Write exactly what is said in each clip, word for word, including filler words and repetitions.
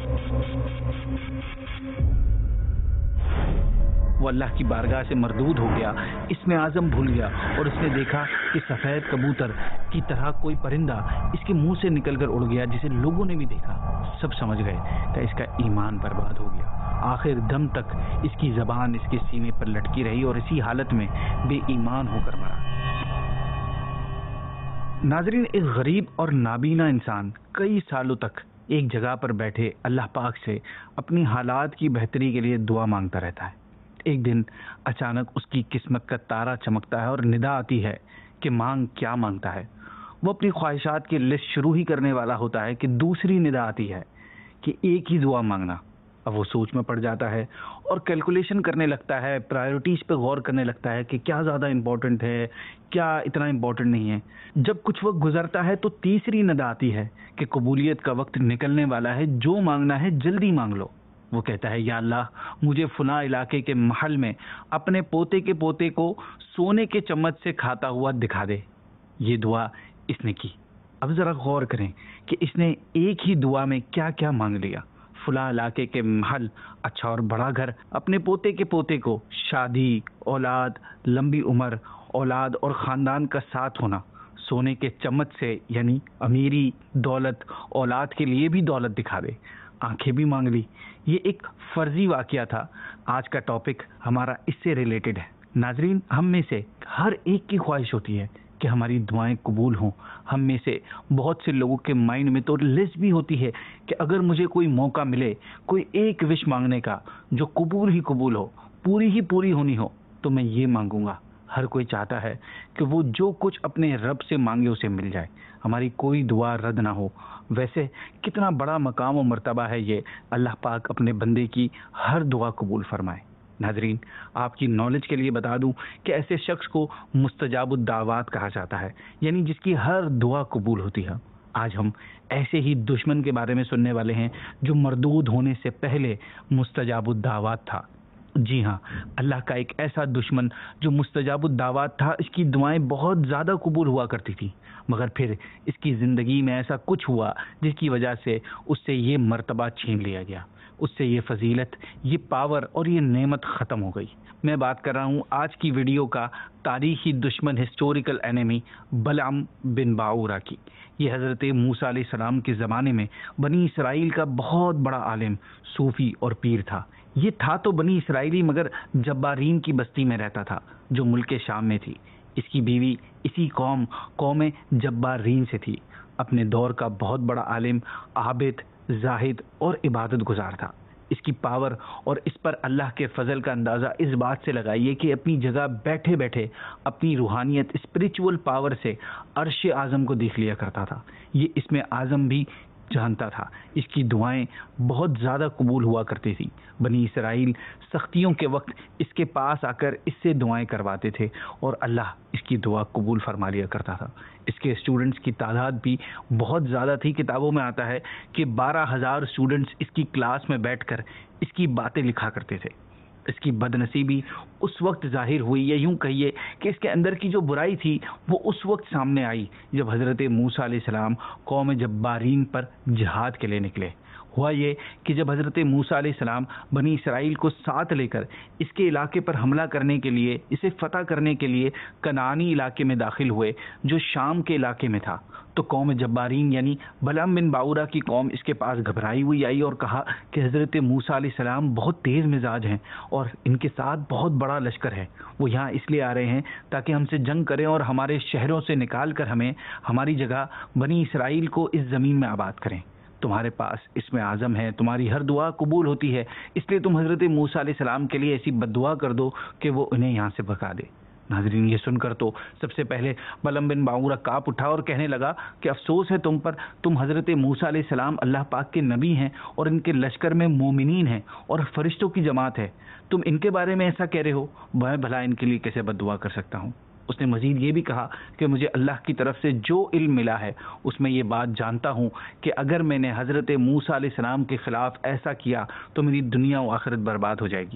وہ اللہ کی بارگاہ سے مردود ہو گیا، اس میں اعظم بھول گیا اور اس نے دیکھا کہ سفید کبوتر کی طرح کوئی پرندہ اس کے منہ سے نکل کر اڑ گیا، جسے لوگوں نے بھی دیکھا۔ سب سمجھ گئے کہ اس کا ایمان برباد ہو گیا۔ آخر دم تک اس کی زبان اس کے سینے پر لٹکی رہی اور اسی حالت میں بے ایمان ہو کر مرا۔ ناظرین، ایک غریب اور نابینا انسان کئی سالوں تک ایک جگہ پر بیٹھے اللہ پاک سے اپنی حالات کی بہتری کے لیے دعا مانگتا رہتا ہے۔ ایک دن اچانک اس کی قسمت کا تارا چمکتا ہے اور ندا آتی ہے کہ مانگ کیا مانگتا ہے۔ وہ اپنی خواہشات کی لسٹ شروع ہی کرنے والا ہوتا ہے کہ دوسری ندا آتی ہے کہ ایک ہی دعا مانگنا۔ اب وہ سوچ میں پڑ جاتا ہے اور کیلکولیشن کرنے لگتا ہے، پرائیورٹیز پہ غور کرنے لگتا ہے کہ کیا زیادہ امپورٹنٹ ہے، کیا اتنا امپورٹنٹ نہیں ہے۔ جب کچھ وقت گزرتا ہے تو تیسری ندا آتی ہے کہ قبولیت کا وقت نکلنے والا ہے، جو مانگنا ہے جلدی مانگ لو۔ وہ کہتا ہے، یا اللہ مجھے فلاں علاقے کے محل میں اپنے پوتے کے پوتے کو سونے کے چمچ سے کھاتا ہوا دکھا دے۔ یہ دعا اس نے کی۔ اب ذرا غور کریں کہ اس نے ایک ہی دعا میں کیا کیا مانگ لیا۔ فلاں علاقے کے محل، اچھا اور بڑا گھر، اپنے پوتے کے پوتے کو شادی، اولاد، لمبی عمر، اولاد اور خاندان کا ساتھ ہونا، سونے کے چمچ سے یعنی امیری، دولت، اولاد کے لیے بھی دولت دکھا دے، آنکھیں بھی مانگ لی۔ یہ ایک فرضی واقعہ تھا۔ آج کا ٹاپک ہمارا اس سے ریلیٹڈ ہے۔ ناظرین، ہم میں سے ہر ایک کی خواہش ہوتی ہے کہ ہماری دعائیں قبول ہوں۔ ہم میں سے بہت سے لوگوں کے مائنڈ میں تو لسٹ بھی ہوتی ہے کہ اگر مجھے کوئی موقع ملے، کوئی ایک وش مانگنے کا جو قبول ہی قبول ہو، پوری ہی پوری ہونی ہو، تو میں یہ مانگوں گا۔ ہر کوئی چاہتا ہے کہ وہ جو کچھ اپنے رب سے مانگے اسے مل جائے، ہماری کوئی دعا رد نہ ہو۔ ویسے کتنا بڑا مقام و مرتبہ ہے یہ، اللہ پاک اپنے بندے کی ہر دعا قبول فرمائے۔ ناظرین، آپ کی نالج کے لیے بتا دوں کہ ایسے شخص کو مستجاب الدعوات کہا جاتا ہے، یعنی جس کی ہر دعا قبول ہوتی ہے۔ آج ہم ایسے ہی دشمن کے بارے میں سننے والے ہیں جو مردود ہونے سے پہلے مستجاب الدعوات تھا۔ جی ہاں، اللہ کا ایک ایسا دشمن جو مستجاب الدعوات تھا، اس کی دعائیں بہت زیادہ قبول ہوا کرتی تھیں، مگر پھر اس کی زندگی میں ایسا کچھ ہوا جس کی وجہ سے اس سے یہ مرتبہ چھین لیا گیا، اس سے یہ فضیلت، یہ پاور اور یہ نعمت ختم ہو گئی۔ میں بات کر رہا ہوں آج کی ویڈیو کا تاریخی دشمن، ہسٹوریکل اینیمی بلعام بن باعورہ کی۔ یہ حضرت موسیٰ علیہ السلام کے زمانے میں بنی اسرائیل کا بہت بڑا عالم، صوفی اور پیر تھا۔ یہ تھا تو بنی اسرائیلی، مگر جبارین کی بستی میں رہتا تھا جو ملک شام میں تھی۔ اس کی بیوی اسی قوم قوم جبارین سے تھی۔ اپنے دور کا بہت بڑا عالم، عابد، زاہد اور عبادت گزار تھا۔ اس کی پاور اور اس پر اللہ کے فضل کا اندازہ اس بات سے لگائیے کہ اپنی جگہ بیٹھے بیٹھے اپنی روحانیت، اسپریچول پاور سے عرش اعظم کو دیکھ لیا کرتا تھا۔ یہ اس میں اعظم بھی جانتا تھا۔ اس کی دعائیں بہت زیادہ قبول ہوا کرتی تھی۔ بنی اسرائیل سختیوں کے وقت اس کے پاس آ کر اس سے دعائیں کرواتے تھے اور اللہ اس کی دعا قبول فرما لیا کرتا تھا۔ اس کے اسٹوڈنٹس کی تعداد بھی بہت زیادہ تھی۔ کتابوں میں آتا ہے کہ بارہ ہزار اسٹوڈنٹس اس کی کلاس میں بیٹھ کر اس کی باتیں لکھا کرتے تھے۔ اس کی بدنصیبی اس وقت ظاہر ہوئی، یا یوں کہیے کہ اس کے اندر کی جو برائی تھی وہ اس وقت سامنے آئی جب حضرت موسیٰ علیہ السلام قوم جبارین پر جہاد کے لیے نکلے۔ ہوا یہ کہ جب حضرت موسیٰ علیہ السلام بنی اسرائیل کو ساتھ لے کر اس کے علاقے پر حملہ کرنے کے لیے، اسے فتح کرنے کے لیے کنعانی علاقے میں داخل ہوئے جو شام کے علاقے میں تھا، تو قوم جبارین یعنی بلعام بن باعورہ کی قوم اس کے پاس گھبرائی ہوئی آئی اور کہا کہ حضرت موسیٰ علیہ السلام بہت تیز مزاج ہیں اور ان کے ساتھ بہت بڑا لشکر ہے، وہ یہاں اس لیے آ رہے ہیں تاکہ ہم سے جنگ کریں اور ہمارے شہروں سے نکال کر ہمیں ہماری جگہ بنی اسرائیل کو اس زمین میں آباد کریں۔ تمہارے پاس اس میں اعظم ہے، تمہاری ہر دعا قبول ہوتی ہے، اس لیے تم حضرت موسیٰ علیہ السلام کے لیے ایسی بد دعا کر دو کہ وہ انہیں یہاں سے بھگا دے۔ ناظرین، یہ سن کر تو سب سے پہلے بلعام بن باعورہ کانپ اٹھا اور کہنے لگا کہ افسوس ہے تم پر، تم حضرت موسیٰ علیہ السلام اللہ پاک کے نبی ہیں اور ان کے لشکر میں مومنین ہیں اور فرشتوں کی جماعت ہے، تم ان کے بارے میں ایسا کہہ رہے ہو، میں بھلا ان کے لیے کیسے بد دعا کر سکتا ہوں۔ اس نے مزید یہ بھی کہا کہ مجھے اللہ کی طرف سے جو علم ملا ہے اس میں یہ بات جانتا ہوں کہ اگر میں نے حضرت موسیٰ علیہ السلام کے خلاف ایسا کیا تو میری دنیا و آخرت برباد ہو جائے گی۔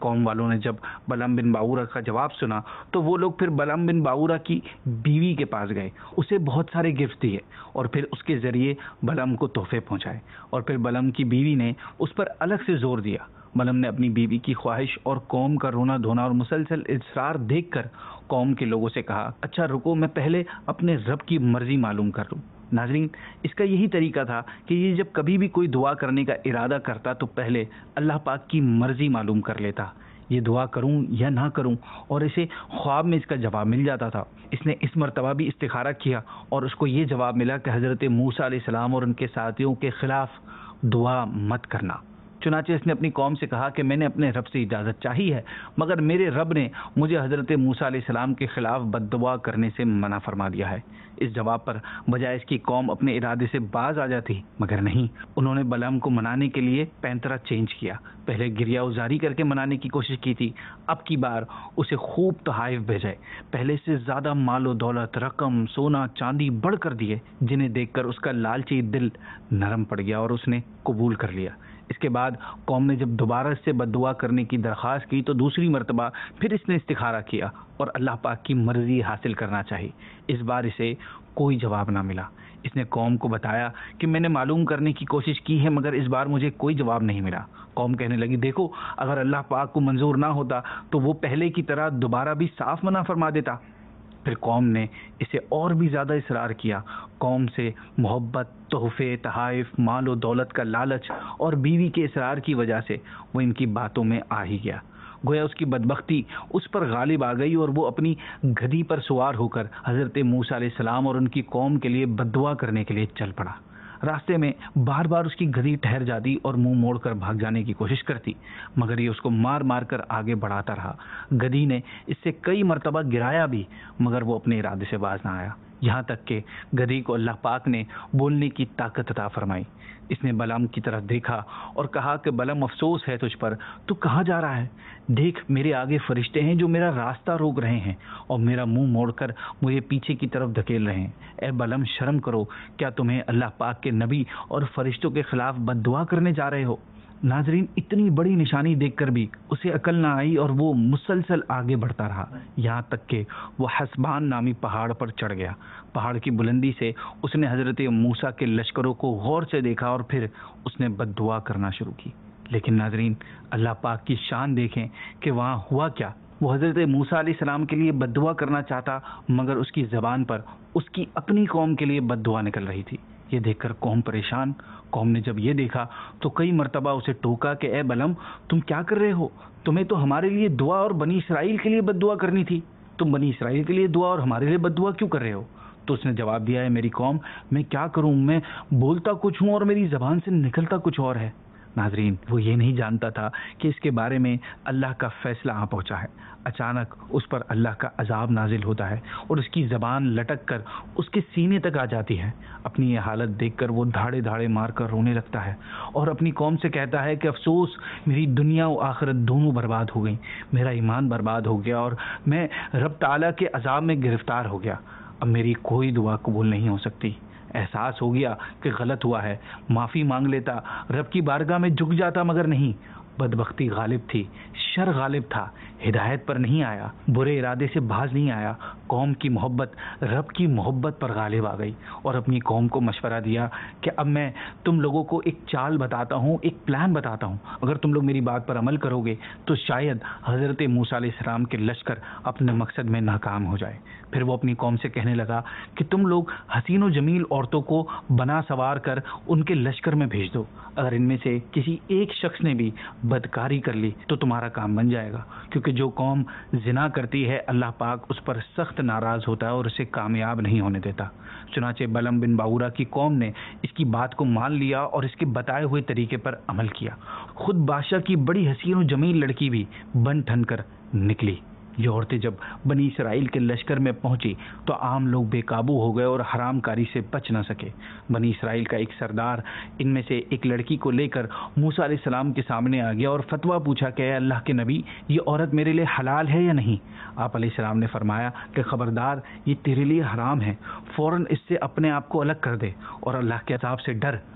قوم والوں نے جب بلعم بن باورہ کا جواب سنا تو وہ لوگ پھر بلعم بن باورہ کی بیوی کے پاس گئے، اسے بہت سارے گفٹ دیے اور پھر اس کے ذریعے بلعم کو تحفے پہنچائے، اور پھر بلعم کی بیوی نے اس پر الگ سے زور دیا۔ بلعم نے اپنی بیوی کی خواہش اور قوم کا رونا دھونا اور مسلسل اصرار دیکھ کر قوم کے لوگوں سے کہا، اچھا رکو، میں پہلے اپنے رب کی مرضی معلوم کر لوں۔ ناظرین، اس کا یہی طریقہ تھا کہ یہ جب کبھی بھی کوئی دعا کرنے کا ارادہ کرتا تو پہلے اللہ پاک کی مرضی معلوم کر لیتا، یہ دعا کروں یا نہ کروں، اور اسے خواب میں اس کا جواب مل جاتا تھا۔ اس نے اس مرتبہ بھی استخارہ کیا اور اس کو یہ جواب ملا کہ حضرت موسیٰ علیہ السلام اور ان کے ساتھیوں کے خلاف دعا مت کرنا۔ چنانچہ اس نے اپنی قوم سے کہا کہ میں نے اپنے رب سے اجازت چاہی ہے، مگر میرے رب نے مجھے حضرت موسیٰ علیہ السلام کے خلاف بد دعا کرنے سے منع فرما دیا ہے۔ اس جواب پر بجائے اس کی قوم اپنے ارادے سے باز آ جاتی، مگر نہیں، انہوں نے بلعم کو منانے کے لیے پینترا چینج کیا۔ پہلے گریہ ازاری کر کے منانے کی کوشش کی تھی، اب کی بار اسے خوب تحائف بھیجے، پہلے سے زیادہ مال و دولت، رقم، سونا چاندی بڑھ کر دیے، جنہیں دیکھ کر اس کا لالچی دل نرم پڑ گیا اور اس نے قبول کر لیا۔ اس کے بعد قوم نے جب دوبارہ اس سے بد دعا کرنے کی درخواست کی تو دوسری مرتبہ پھر اس نے استخارہ کیا اور اللہ پاک کی مرضی حاصل کرنا چاہی۔ اس بار اسے کوئی جواب نہ ملا۔ اس نے قوم کو بتایا کہ میں نے معلوم کرنے کی کوشش کی ہے، مگر اس بار مجھے کوئی جواب نہیں ملا۔ قوم کہنے لگی، دیکھو، اگر اللہ پاک کو منظور نہ ہوتا تو وہ پہلے کی طرح دوبارہ بھی صاف منع فرما دیتا۔ پھر قوم نے اسے اور بھی زیادہ اصرار کیا۔ قوم سے محبت، تحفے، تحائف، مال و دولت کا لالچ اور بیوی کے اصرار کی وجہ سے وہ ان کی باتوں میں آ ہی گیا۔ گویا اس کی بدبختی اس پر غالب آ گئی اور وہ اپنی گدھی پر سوار ہو کر حضرت موسیٰ علیہ السلام اور ان کی قوم کے لیے بد دعا کرنے کے لیے چل پڑا۔ راستے میں بار بار اس کی گدھی ٹھہر جاتی اور منہ موڑ کر بھاگ جانے کی کوشش کرتی، مگر یہ اس کو مار مار کر آگے بڑھاتا رہا۔ گدھی نے اس سے کئی مرتبہ گرایا بھی، مگر وہ اپنے ارادے سے باز نہ آیا، یہاں تک کہ گدھی کو اللہ پاک نے بولنے کی طاقت عطا فرمائی۔ اس نے بلعم کی طرف دیکھا اور کہا کہ بلعم، افسوس ہے تجھ پر، تو کہاں جا رہا ہے؟ دیکھ، میرے آگے فرشتے ہیں جو میرا راستہ روک رہے ہیں اور میرا منہ موڑ کر مجھے پیچھے کی طرف دھکیل رہے ہیں۔ اے بلعم، شرم کرو، کیا تمہیں اللہ پاک کے نبی اور فرشتوں کے خلاف بد دعا کرنے جا رہے ہو؟ ناظرین، اتنی بڑی نشانی دیکھ کر بھی اسے عقل نہ آئی اور وہ مسلسل آگے بڑھتا رہا، یہاں تک کہ وہ حسبان نامی پہاڑ پر چڑھ گیا۔ پہاڑ کی بلندی سے اس نے حضرت موسیٰ کے لشکروں کو غور سے دیکھا اور پھر اس نے بد دعا کرنا شروع کی۔ لیکن ناظرین، اللہ پاک کی شان دیکھیں کہ وہاں ہوا کیا۔ وہ حضرت موسیٰ علیہ السلام کے لیے بد دعا کرنا چاہتا، مگر اس کی زبان پر اس کی اپنی قوم کے لیے بد دعا نکل رہی تھی۔ یہ دیکھ کر قوم پریشان۔ قوم نے جب یہ دیکھا تو کئی مرتبہ اسے ٹوکا کہ اے بلعم، تم کیا کر رہے ہو؟ تمہیں تو ہمارے لیے دعا اور بنی اسرائیل کے لیے بد دعا کرنی تھی، تم بنی اسرائیل کے لیے دعا اور ہمارے لیے بد دعا کیوں کر رہے ہو؟ تو اس نے جواب دیا، ہے میری قوم، میں کیا کروں، میں بولتا کچھ ہوں اور میری زبان سے نکلتا کچھ اور ہے۔ ناظرین، وہ یہ نہیں جانتا تھا کہ اس کے بارے میں اللہ کا فیصلہ آ پہنچا ہے۔ اچانک اس پر اللہ کا عذاب نازل ہوتا ہے اور اس کی زبان لٹک کر اس کے سینے تک آ جاتی ہے۔ اپنی یہ حالت دیکھ کر وہ دھاڑے دھاڑے مار کر رونے لگتا ہے اور اپنی قوم سے کہتا ہے کہ افسوس، میری دنیا و آخرت دونوں برباد ہو گئیں، میرا ایمان برباد ہو گیا اور میں رب تعالیٰ کے عذاب میں گرفتار ہو گیا۔ اب میری کوئی دعا قبول نہیں ہو سکتی۔ احساس ہو گیا کہ غلط ہوا ہے، معافی مانگ لیتا، رب کی بارگاہ میں جھک جاتا، مگر نہیں، بدبختی غالب تھی، شر غالب تھا، ہدایت پر نہیں آیا، برے ارادے سے باز نہیں آیا۔ قوم کی محبت رب کی محبت پر غالب آ گئی اور اپنی قوم کو مشورہ دیا کہ اب میں تم لوگوں کو ایک چال بتاتا ہوں، ایک پلان بتاتا ہوں، اگر تم لوگ میری بات پر عمل کرو گے تو شاید حضرت موسیٰ علیہ السلام کے لشکر اپنے مقصد میں ناکام ہو جائے۔ پھر وہ اپنی قوم سے کہنے لگا کہ تم لوگ حسین و جمیل عورتوں کو بنا سوار کر ان کے لشکر میں بھیج دو، اگر ان میں سے کسی ایک شخص نے بھی بدکاری کر لی تو تمہارا کام بن جائے گا، کیونکہ جو قوم زنا کرتی ہے اللہ پاک اس پر سخت ناراض ہوتا ہے اور اسے کامیاب نہیں ہونے دیتا۔ چنانچہ بلعم بن باورہ کی قوم نے اس کی بات کو مان لیا اور اس کے بتائے ہوئے طریقے پر عمل کیا۔ خود بادشاہ کی بڑی حسین و جمیل لڑکی بھی بن ٹھن کر نکلی۔ یہ عورتیں جب بنی اسرائیل کے لشکر میں پہنچی تو عام لوگ بے قابو ہو گئے اور حرام کاری سے بچ نہ سکے۔ بنی اسرائیل کا ایک سردار ان میں سے ایک لڑکی کو لے کر موسیٰ علیہ السلام کے سامنے آ گیا اور فتویٰ پوچھا کہ اے اللہ کے نبی، یہ عورت میرے لیے حلال ہے یا نہیں؟ آپ علیہ السلام نے فرمایا کہ خبردار، یہ تیرے لیے حرام ہے، فوراً اس سے اپنے آپ کو الگ کر دے اور اللہ کے عذاب سے ڈر۔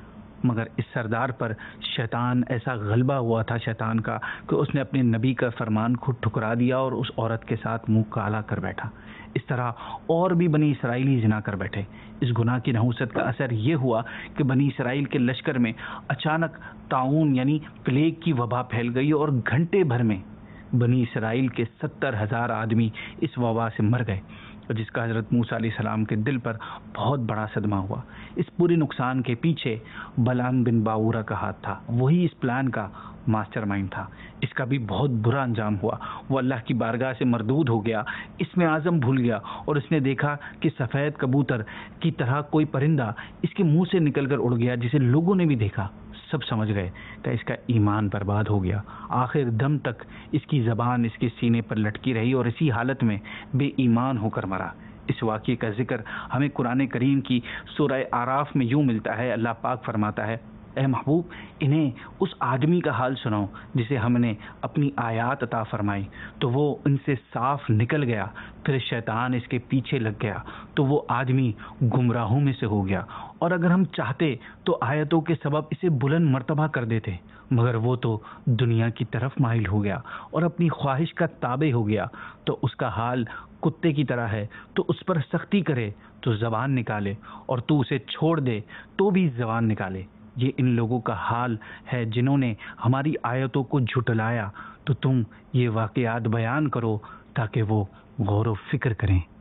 مگر اس سردار پر شیطان ایسا غلبہ ہوا تھا شیطان کا کہ اس نے اپنے نبی کا فرمان خود ٹھکرا دیا اور اس عورت کے ساتھ منہ کالا کر بیٹھا۔ اس طرح اور بھی بنی اسرائیلی زنا کر بیٹھے۔ اس گناہ کی نحوست کا اثر یہ ہوا کہ بنی اسرائیل کے لشکر میں اچانک طاعون یعنی پلیگ کی وبا پھیل گئی اور گھنٹے بھر میں بنی اسرائیل کے ستر ہزار آدمی اس وبا سے مر گئے، جس کا حضرت موسیٰ علیہ السلام کے دل پر بہت بڑا صدمہ ہوا۔ اس پورے نقصان کے پیچھے بلعام بن باورہ کا ہاتھ تھا، وہی اس پلان کا ماسٹر مائنڈ تھا۔ اس کا بھی بہت برا انجام ہوا، وہ اللہ کی بارگاہ سے مردود ہو گیا، اس میں عزم بھول گیا اور اس نے دیکھا کہ سفید کبوتر کی طرح کوئی پرندہ اس کے منہ سے نکل کر اڑ گیا، جسے لوگوں نے بھی دیکھا۔ سب سمجھ گئے کہ اس کا ایمان برباد ہو گیا۔ آخر دم تک اس کی زبان اس کے سینے پر لٹکی رہی اور اسی حالت میں بے ایمان ہو کر مرا۔ اس واقعے کا ذکر ہمیں قرآن کریم کی سورہ اعراف میں یوں ملتا ہے۔ اللہ پاک فرماتا ہے، اے محبوب انہیں اس آدمی کا حال سناؤ جسے ہم نے اپنی آیات عطا فرمائی تو وہ ان سے صاف نکل گیا، پھر شیطان اس کے پیچھے لگ گیا تو وہ آدمی گمراہوں میں سے ہو گیا، اور اگر ہم چاہتے تو آیتوں کے سبب اسے بلند مرتبہ کر دیتے، مگر وہ تو دنیا کی طرف مائل ہو گیا اور اپنی خواہش کا تابع ہو گیا، تو اس کا حال کتے کی طرح ہے۔ تو اس پر سختی کرے تو زبان نکالے، اور تو اسے چھوڑ دے تو بھی زبان نکالے۔ یہ ان لوگوں کا حال ہے جنہوں نے ہماری آیتوں کو جھٹلایا، تو تم یہ واقعات بیان کرو تاکہ وہ غور و فکر کریں۔